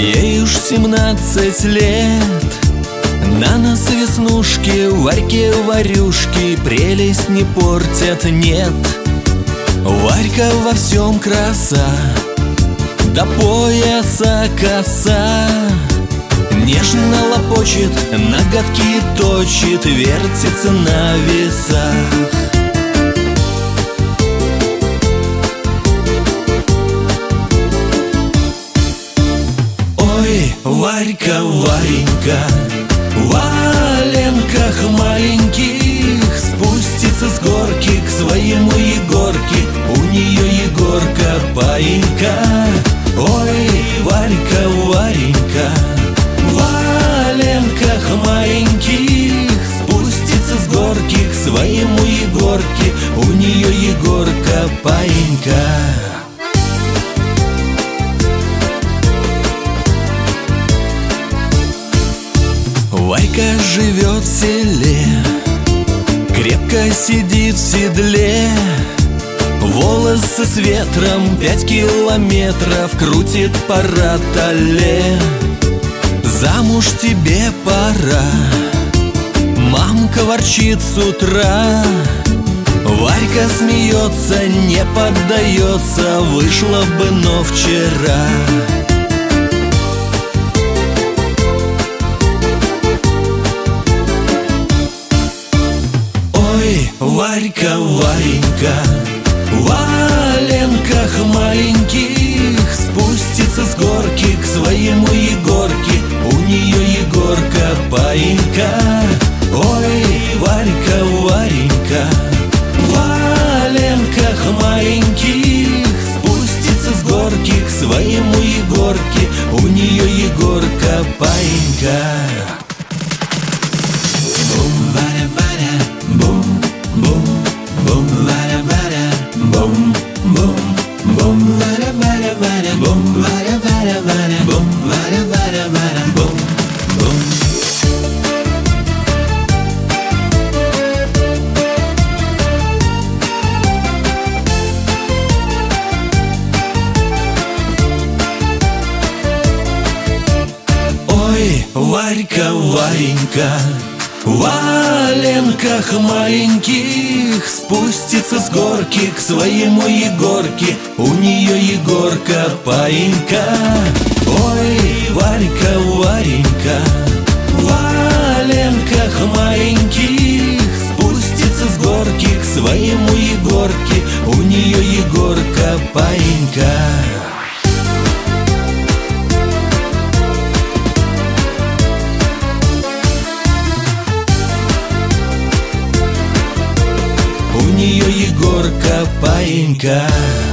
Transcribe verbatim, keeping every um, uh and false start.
Ей уж семнадцать лет, на нас веснушки, Варьки-варюшки прелесть не портят, нет. Варька во всем краса, до пояса коса, нежно лопочет, ноготки точит, вертится на весах. Ой, Варька, Варенька, в валенках маленьких спустится с горки к своему Егорке, у нее Егорка паинька. Ой, Варька, Варенька, в валенках маленьких спустится с горки к своему Егорке, у нее Егорка паинька. Варька живет в селе, крепко сидит в седле, волосы с ветром пять километров крутит по ротале. Замуж тебе пора, мамка ворчит с утра. Варька смеется, не поддается, вышла бы, но вчера. Варька, Варенька, в валенках маленьких спустится с горки к своему Егорке, у нее Егорка паинька. Ой, Варька, Варенька, в валенках маленьких спустится с горки к своему Егорке, у нее Егорка паинька. Ой, Варька, Варенька, в валенках маленьких спустится с горки к своему Егорке, у нее Егорка паинька. Ой, Варька, Варенька, в валенках маленьких спустится с горки к своему Егорке, у нее Егорка паинька. У нее Егорка паинька.